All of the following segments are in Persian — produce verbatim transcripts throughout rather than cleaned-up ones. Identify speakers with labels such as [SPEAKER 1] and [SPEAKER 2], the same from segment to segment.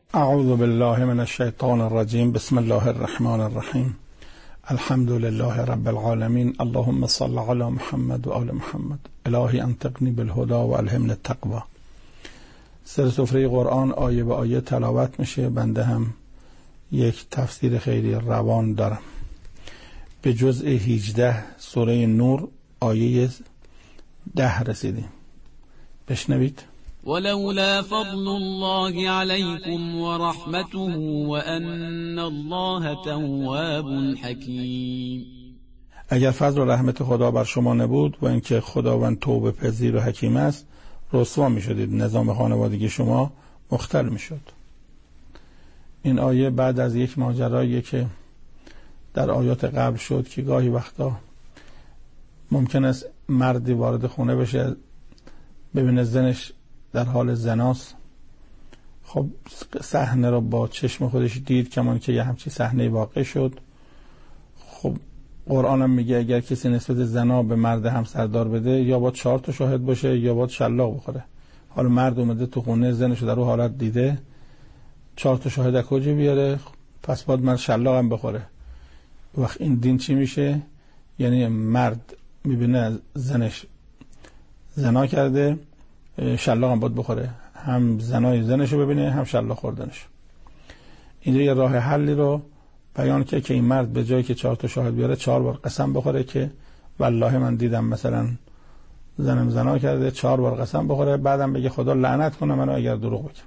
[SPEAKER 1] اعوذ بالله من الشیطان الرجیم. بسم الله الرحمن الرحیم. الحمد لله رب العالمین. اللهم صل علی محمد و آل محمد. الهی انطقنی بالهدى و الهمنی التقوی. سر سفره قرآن آیه به آیه تلاوت میشه. بنده هم یک تفسیر خیلی روان دارم. به جزء هجده سوره نور آیه ده رسیدیم. بشنوید.
[SPEAKER 2] ولولا فضل الله عليكم ورحمته وأن الله تواب حكيم.
[SPEAKER 1] اگر فضل و رحمت خدا بر شما نبود و اینکه خداوند توبه پذیر و حکیم است، رسوا می شدید، نظام خانوادگی شما مختل می شد. این آیه بعد از یک ماجرایی که در آیات قبل شد که گاهی وقتا ممکن است مردی وارد خونه بشه ببینه زنش در حال زناست. خب صحنه رو با چشم خودش دید کمان که یه همچی صحنه واقع شد. خب قرآن هم میگه اگر کسی نسبت زنا به مرد همسردار بده یا باید چهار تا شاهد باشه یا باید شلاق بخوره. حالا مرد اومده تو خونه زنش در اون حالت دیده، چهار تا شاهد از کجا بیاره؟ پس باید مرد شلاق هم بخوره. وقت این دین چی میشه؟ یعنی مرد میبینه زنش زنا کرده، شلاق هم باید بخوره، هم زنای زنشو ببینه هم شلاق خوردنش. اینجا یه راه حلی رو بیان که که این مرد به جایی که چهار تا شاهد بیاره چهار بار قسم بخوره که والله من دیدم مثلا زنم زنا کرده، چهار بار قسم بخوره، بعدم بگه خدا لعنت کنه منو اگر دروغ بگم.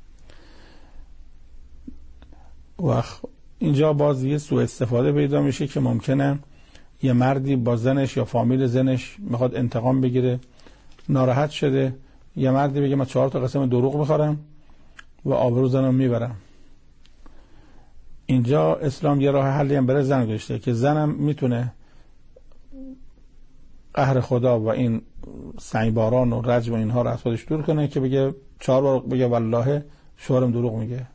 [SPEAKER 1] و اینجا باز یه سوء استفاده پیدا میشه که ممکنه یه مردی با زنش یا فامیل زنش میخواد انتقام بگیره، ناراحت شده، یه مردی بگه من چهار تا قسم دروغ میخورم و آبرو زنم میبرم. اینجا اسلام یه راه حلی هم برای زن گذاشته که زنم میتونه قهر خدا و این سنگباران و رجم و اینها رو از خودش دور کنه که بگه چهار بار بگه والله شوهرم دروغ میگه.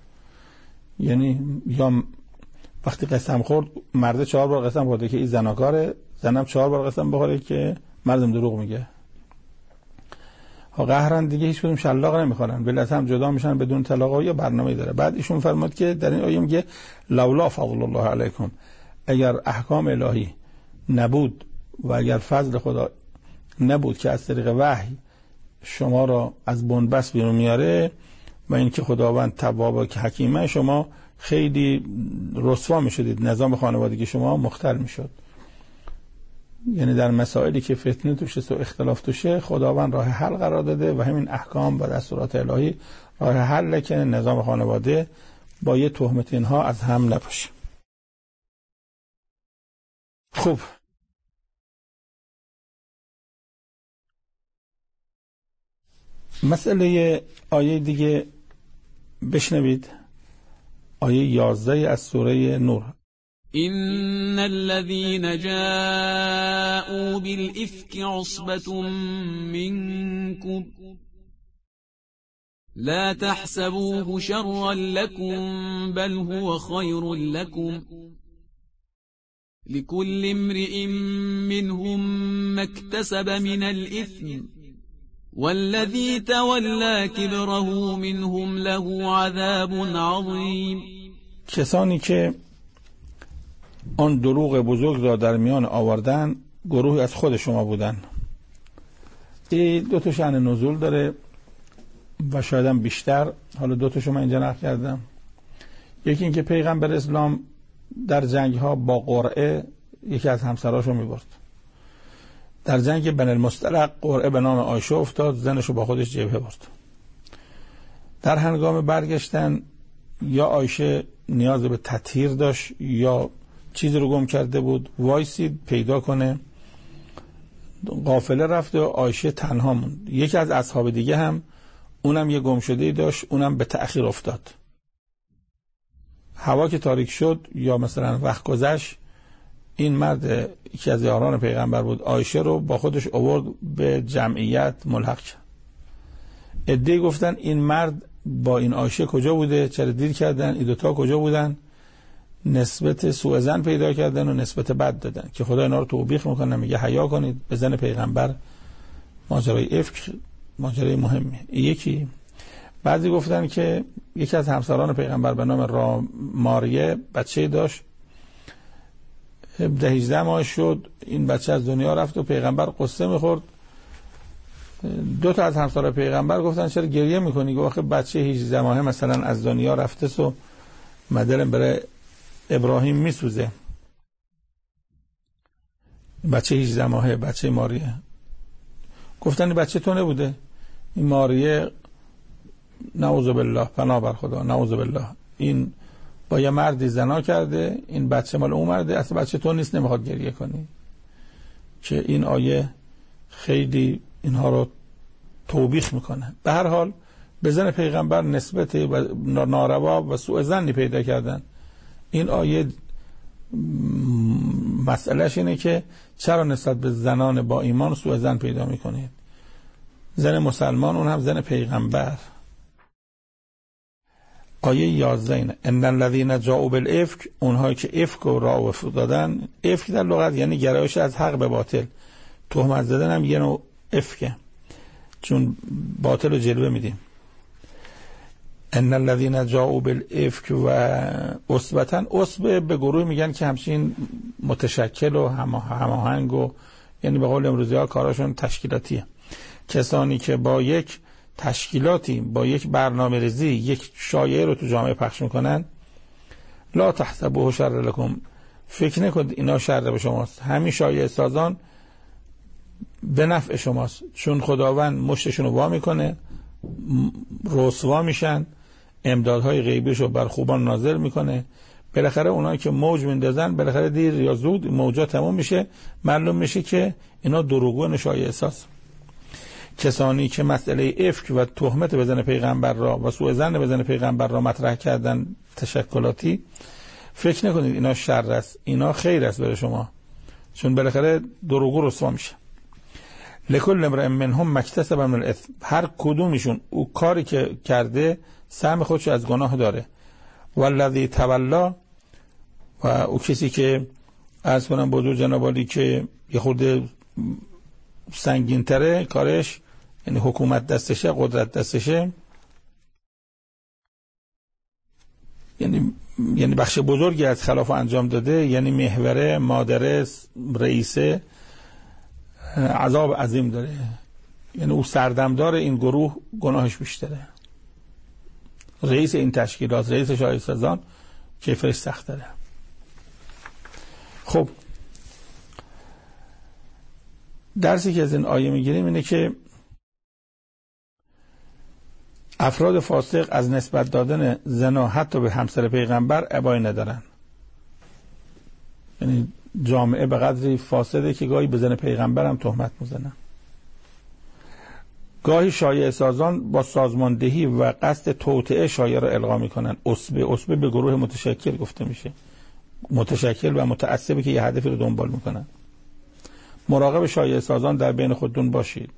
[SPEAKER 1] یعنی یا وقتی قسم خورد مرد چهار بار قسم خورده که این زناکاره، زنم چهار بار قسم بخوره که مردم دروغ میگه. ها قهرن دیگه هیچ کدوم شلاق نمیخورن، بلکه هم جدا میشن بدون طلاق و یه برنامه‌ای داره. بعد ایشون فرمود که در این آیه میگه لولا فضل الله علیکم، اگر احکام الهی نبود و اگر فضل خدا نبود که از طریق وحی شما را از بنبست بیرون میاره و اینکه خداوند تواب و حکیمه، شما خیلی رسوا میشدید، نظام خانوادگی شما مختل میشد. یعنی در مسائلی که فتنه توشه و اختلاف توشه خداوند راه حل قرار داده و همین احکام و دستورات الهی راه حل که نظام خانواده با یه تهمت اینها از هم نپاشه. خوب، مسئله آیه دیگه بشنوید. آیه یازده از سوره نور.
[SPEAKER 2] إن الذين جاءوا بالإفك عصبة منكم لا تحسبوه شرا لكم بل هو خير لكم لكل امرئ منهم ما اكتسب من الإثم والذي تولى كبره منهم له عذاب عظيم.
[SPEAKER 1] کسانی که آن دروغ بزرگ را در میان آوردن گروهی از خود شما بودن. این دو تا شأن نزول داره و شاید هم بیشتر. حالا دو تا شما اینجا نقل کردم. یکی اینکه پیغمبر اسلام در جنگ ها با قرعه یکی از همسراشو میبرد. در جنگ بنی المصطلق قرعه به نام عایشه افتاد، زنشو با خودش جبهه برد. در هنگام برگشتن یا عایشه نیاز به تطهیر داشت یا چیزی رو گم کرده بود، وایسید پیدا کنه، قافله رفت و عایشه تنها موند. یکی از اصحاب دیگه هم اونم یه گم شده‌ای داشت، اونم به تأخیر افتاد. هوا که تاریک شد یا مثلا وقت گذشت، این مرد یکی از یاران پیغمبر بود، عایشه رو با خودش آورد به جمعیت ملحق کرد. عده‌ای گفتن این مرد با این عایشه کجا بوده، چرا دیر کردن، این دوتا کجا بودن، نسبت سوء ظن پیدا کردن و نسبت بد دادن که خدا اینا رو توبیخ میکنه، میگه حیا کنید، به زن پیغمبر ماجرای افک ماجرای مهمه. یکی بعضی گفتن که یکی از همسران پیغمبر به نام را ماریه بچه داشت، هفده هجده ماه شد، این بچه از دنیا رفت و پیغمبر قصه میخورد. دو تا از همسران پیغمبر گفتن چرا گریه میکنی؟ گفت آخه بچه هجده ماهه مثلا از دنیا رفته سو مدلم برای ابراهیم میسوزه. بچه هجده ماهه، بچه ماریه. گفتن بچه تو نبوده، این ماریه نعوذ بالله، پناه بر خدا، نعوذ بالله، این با یه مردی زنا کرده، این بچه مال اون مرده، اصلا بچه تو نیست، نمیخواد گریه کنی. که این آیه خیلی اینها رو توبیخ میکنه. به هر حال به زن پیغمبر نسبت ناروا و سوء ظنی پیدا کردن. این آیه مسئلهش اینه که چرا نسبت به زنان با ایمان سوء ظن پیدا میکنید؟ زن مسلمان، اون هم زن پیغمبر. آیه یازده اینه ان الذين جاءوا بالافك، اونهایی که افک رو راه دادن. افک در لغت یعنی گرایش از حق به باطل. تهمت زدن هم یه نوع افکه، چون باطل رو جلوه میدیم. ان الذين جاءوا بالافك و عصبة، عصبه به گروه میگن که همچین متشکل و هماهنگ و یعنی به قول امروزی ها کاراشون تشکیلاتیه. کسانی که با یک تشکیلاتی، با یک برنامه ریزی یک شایعه رو تو جامعه پخش میکنن، لا تحسبوه شر لكم، فکر نکنید اینا شر به شماست، همین شایعه سازان به نفع شماست، چون خداوند مشتشون رو وا میکنه، رسوا میشن، امدادهای غیبیش رو بر خوبان نازل میکنه. بالاخره اونایی که موج میندازن بالاخره دیر یا زود موجا تموم میشه، معلوم میشه که اینا دروغگو شایعه ساز. کسانی که مسئله افک و تهمت به زن پیغمبر را و سوء ظن به زن پیغمبر را مطرح کردن تشکلاتی، فکر نکنید اینا شر است، اینا خیر است برای شما، چون بالاخره دروغگو رسوا میشه. لکل امرئ منهم ما اکتسب من الاثم، هر کدومشون او کاری که کرده سهم خودش از گناه داره. والذی تولا، و او کسی که عرض کنم بزرگ جنابالی که یه خورده سنگین تره کارش، یعنی حکومت دستشه، قدرت دستشه، یعنی یعنی بخش بزرگی از خلاف انجام داده، یعنی محوره، مادره، رئیسه، عذاب عظیم داره. یعنی او سردمدار این گروه گناهش بیشتره. رئیس این تشکیلات، رئیس شایعه سازان کیفش سخت داره. خب درسی که از این آیه میگیریم اینه که افراد فاسق از نسبت دادن زنا حتی به همسر پیغمبر ابایی ندارن. یعنی جامعه به قدری فاسده که گاهی به زن پیغمبر هم تهمت میزنن. گاهی شایعه سازان با سازماندهی و قصد توطئه شایعه را القا میکنن. عصبه عصبه به گروه متشکل گفته میشه، متشکل و متعصبی که یه هدفی رو دنبال میکنن. مراقب شایعه سازان در بین خودتون باشید.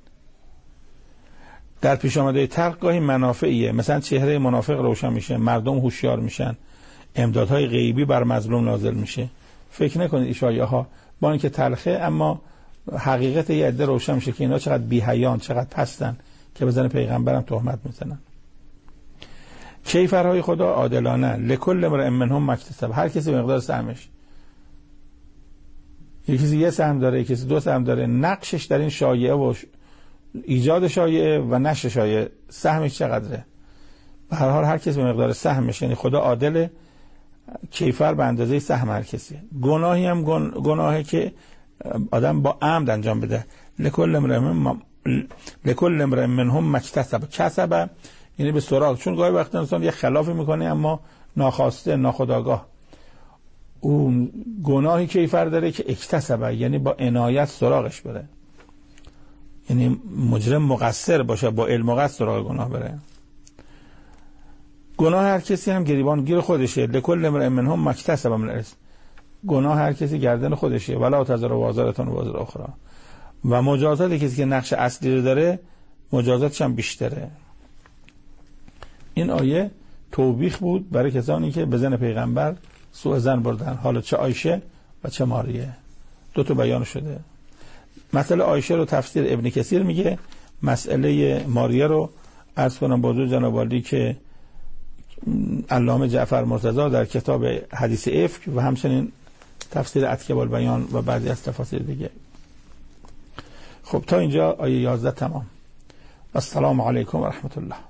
[SPEAKER 1] در پیش آمده ترک گاهی منافعیه، مثلا چهره منافق روشن میشه، مردم هوشیار میشن، امدادهای غیبی بر مظلوم نازل میشه. فکر نکنید این شایعه ها با اینکه تلخه اما حقیقت یه عده روشن میشه که اینا چقدر بی‌حیان، چقدر پستن که به زن پیغمبرم تهمت میزنن. کیفرهای خدا عادلانه، لکل امرئ منهم ما اکتسب، هر کسی به مقدار سهمش. یکی کسی یه سهم داره، یکی کسی دو سهم داره. نقشش در این شایعه و ایجاد شایعه و نشر شایعه سهمش چقدره؟ به هر حال هر کسی به مقدار سهمش، یعنی خدا عادله، کیفر به اندازه سهم هر کسی. گناهی هم گناهی که آدم با عمد انجام بده. لکل امرئ من لکل امرئ منهم ما اکتسب، کسب یعنی به سراغ، چون گاهی وقت انسان یه خلافی میکنه اما ناخواسته، ناخودآگاه. اون گناهی کیفر داره که اکتسب، یعنی با عنایت سراغش بره، یعنی مجرم مقصر باشه، با علم و قصد سراغ گناه بره. گناه هر کسی هم گریبان گیر خودشه. لکل امرئ منهم ما اکتسب من الاثم، گناه هر کسی گردن خودشه. ولا تزر وازرة وزر اخرى، و مجازات کسی که نقش اصلی رو داره مجازاتش هم بیشتره. این آیه توبیخ بود برای کسانی که به زن پیغمبر سوء ظن بردن، حالا چه عایشه و چه ماریه. دو تا بیان شده. مسئله عایشه رو تفسیر ابن کثیر میگه، مسئله ماریه رو عرض کنم بازو جناب عالی که علامه جعفر مرتضی در کتاب حدیث افک و همچنین تفسیر اتکب البیان و بعضی از تفاسیر دیگه. خب تا اینجا آیه یازده تمام. السلام علیکم و رحمت الله.